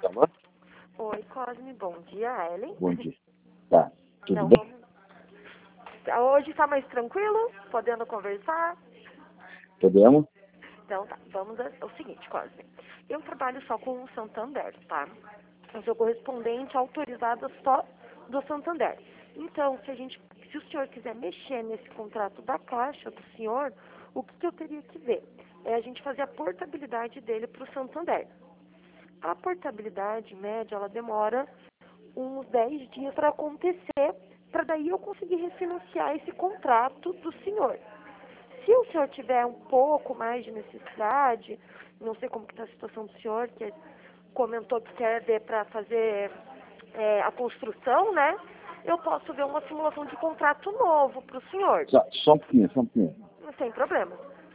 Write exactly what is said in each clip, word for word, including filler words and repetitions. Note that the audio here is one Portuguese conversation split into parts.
Alô? Oi, Cosme, bom dia, Ellen. Bom dia. Tá, tudo Então, bem? vamos... Hoje está mais tranquilo? Podendo conversar? Podemos? Então tá, vamos ao seguinte, Cosme. Eu trabalho só com o Santander, tá? Eu sou correspondente autorizada só do Santander. Então, se a gente, se o senhor quiser mexer nesse contrato da Caixa do senhor, o que, que eu teria que ver? É a gente fazer a portabilidade dele para o Santander. A portabilidade média, ela demora uns dez dias para acontecer, para daí eu conseguir refinanciar esse contrato do senhor. Se o senhor tiver um pouco mais de necessidade, não sei como está a situação do senhor, que comentou que quer ver para fazer é, a construção, né? Eu posso ver uma simulação de contrato novo para o senhor. Só, só um pouquinho, só um pouquinho. Sem problema.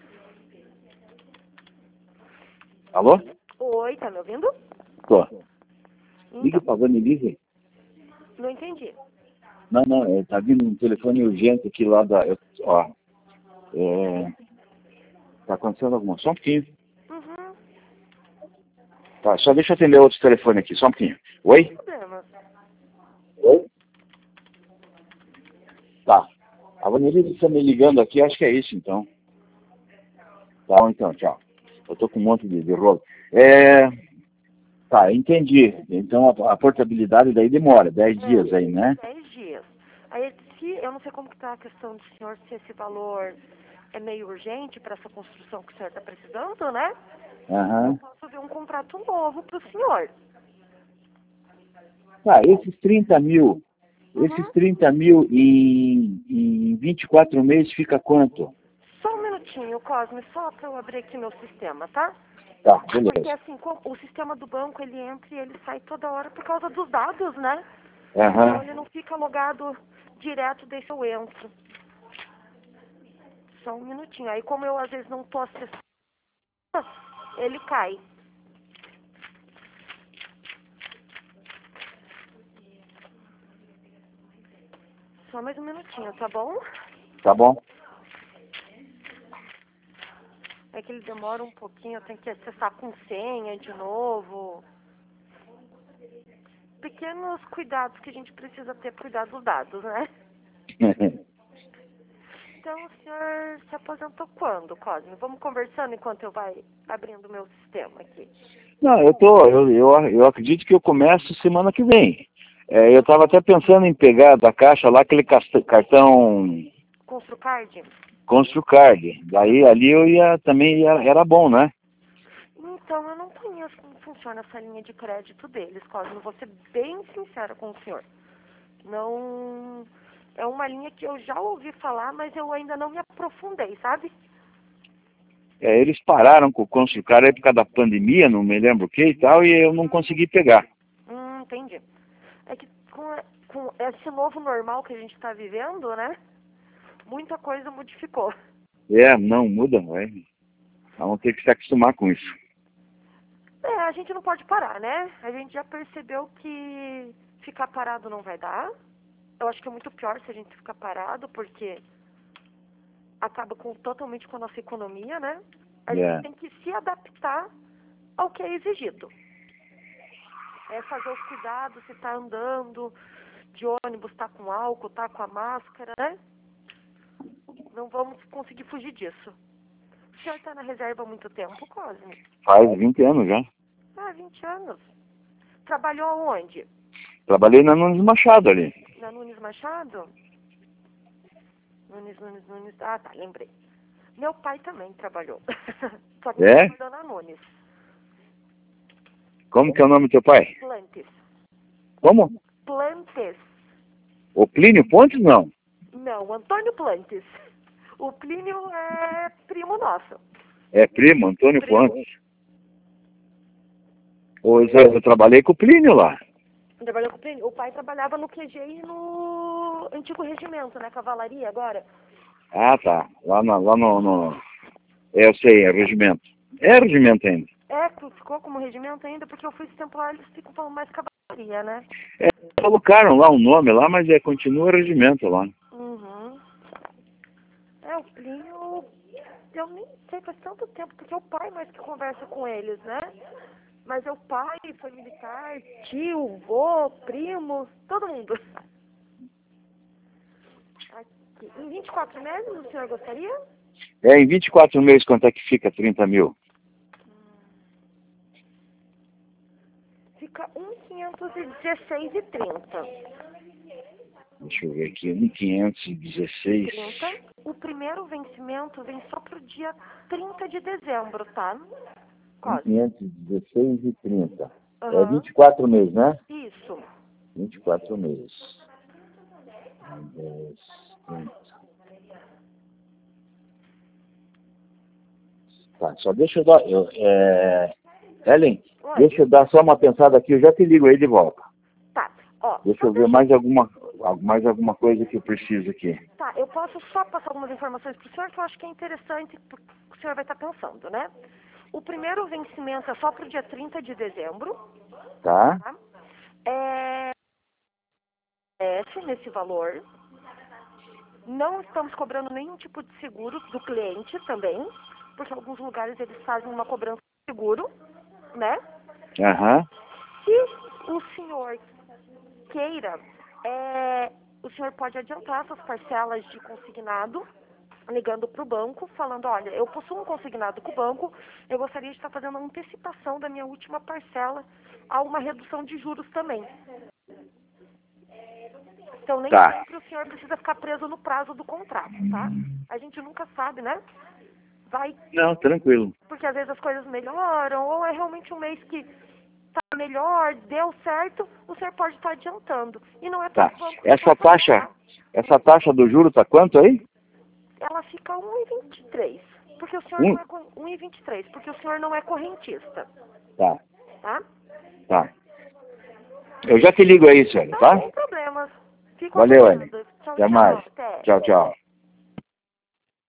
Alô? Oi, tá me ouvindo? Tô. Liga Então, pra Vanelise. não entendi. Não, não, é, tá vindo um telefone urgente aqui lá da... Eu, ó, é, tá acontecendo alguma... Só um pouquinho. Uhum, Tá, só deixa eu atender outro telefone aqui, só um pouquinho. Oi? sem problema. Oi? Tá. A Vanelise está me ligando aqui, acho que é isso, então. Tá bom, então, tchau. Eu tô com um monte de, de rolo. É... Tá, entendi. Então a, a portabilidade daí demora, dez dias aí, né? dez dias. Aí, se, eu não sei como que está a questão do senhor, se esse valor é meio urgente para essa construção que o senhor está precisando, né? Aham. Eu posso ver um contrato novo para o senhor. Tá, esses trinta mil, esses Uhum. trinta mil em, em vinte e quatro meses fica quanto? Só um minutinho, Cosme, só para eu abrir aqui meu sistema, tá? Tá, Porque beleza. assim, com- o sistema do banco, ele entra e ele sai toda hora por causa dos dados, né? Aham. Então ele não fica logado direto, deixa eu entro. Só um minutinho. Aí como eu às vezes não tô acessando, ele cai. Só mais um minutinho, tá bom? Tá bom? É que ele demora um pouquinho, eu tenho que acessar com senha de novo. Pequenos cuidados que a gente precisa ter, cuidar dos dados, né? Então o senhor se aposentou quando, Cosme? Vamos conversando enquanto eu vai abrindo o meu sistema aqui. Não, eu tô, eu, eu, eu acredito que eu começo semana que vem. É, eu estava até pensando em pegar da caixa lá aquele casta- cartão Construcard? Construcard. Daí ali eu ia também ia, era bom, né? Então, eu não conheço como funciona essa linha de crédito deles, Cosme. Vou ser bem sincera com o senhor. Não... É uma linha que eu já ouvi falar, mas eu ainda não me aprofundei, sabe? É, eles pararam com o Construcard aí por causa da pandemia, não me lembro o que e tal, e eu não consegui pegar. Hum, entendi. É que com, com esse novo normal que a gente está vivendo, né? Muita coisa modificou. É, não, muda, vai. Vamos ter que se acostumar com isso. É, a gente não pode parar, né? A gente já percebeu que ficar parado não vai dar. Eu acho que é muito pior se a gente ficar parado, porque acaba com, totalmente com a nossa economia, né? A gente É. tem que se adaptar ao que é exigido. É fazer os cuidados, se está andando de ônibus, está com álcool, está com a máscara, né? Não vamos conseguir fugir disso. O senhor está na reserva há muito tempo, Cosme? Faz vinte anos já. Ah, vinte anos. Trabalhou aonde? Trabalhei na Nunes Machado ali. Na Nunes Machado? Nunes, Nunes, Nunes. Ah, tá, lembrei. Meu pai também trabalhou. Só que não É? trabalhou na Nunes. Como que é o nome do teu pai? Plantes. Como? Plantes. O Plínio Pontes, não? Não, Antônio Plantes. O Plínio é primo nosso. É primo, Antônio Primo. Pontes. Hoje eu, eu trabalhei com o Plínio lá. Trabalhou com o Plínio. O pai trabalhava no Q G e no antigo regimento, né? Cavalaria agora. Ah, tá. Lá, na, lá no, no... É, eu sei, é regimento. É regimento ainda. É, que ficou como regimento ainda, porque eu fui esse tempo lá, eles ficam falando mais cavalaria, né? É, colocaram lá um nome lá, mas é, continua regimento lá. Uhum. É, o Plínio, eu nem sei, faz tanto tempo, porque é o pai mais que conversa com eles, né? Mas é o pai, foi militar, tio, vô, primo, todo mundo. Aqui. Em vinte e quatro meses o senhor gostaria? É, em vinte e quatro meses, quanto é que fica trinta mil? Fica um quinhentos e dezesseis e trinta. Deixa eu ver aqui, um quinhentos e dezesseis. trinta. O primeiro vencimento vem só pro dia trinta de dezembro, tá? Quase. quinhentos e dezesseis e trinta. É Aham. vinte e quatro meses, né? Isso. vinte e quatro meses. dez, trinta. Tá, só deixa eu dar... Eu, é... Ellen, Oi. deixa eu dar só uma pensada aqui, eu já te ligo aí de volta. Tá. Ó, Deixa só eu ver mais alguma, mais alguma coisa que eu preciso aqui. Tá, eu posso só passar algumas informações pro senhor que eu acho que é interessante, porque o senhor vai estar pensando, né? O primeiro vencimento é só pro dia trinta de dezembro, Tá? tá? É... Esse, nesse valor. Não estamos cobrando nenhum tipo de seguro do cliente também, porque em alguns lugares eles fazem uma cobrança de seguro, né? Aham. Se o senhor queira, é, o senhor pode adiantar essas parcelas de consignado, ligando para o banco, falando, olha, eu possuo um consignado com o banco, eu gostaria de estar fazendo uma antecipação da minha última parcela a uma redução de juros também. Então, nem Tá. sempre o senhor precisa ficar preso no prazo do contrato, tá? A gente nunca sabe, né? Vai, Não, tranquilo. porque às vezes as coisas melhoram, ou é realmente um mês que tá melhor, deu certo, o senhor pode estar adiantando. E não é todo Tá. banco que Essa pode fazer, taxa, tá? essa taxa do juro tá quanto aí? Ela fica um e vinte e três, porque o senhor Um? não é co- um e vinte e três, porque o senhor não é correntista, Tá, tá? tá. Eu já te ligo aí, senhor, Então, tá? sem problemas. Fico Valeu, Ellen. aguardando. Tchau, Até tchau. mais. Até. Tchau, tchau.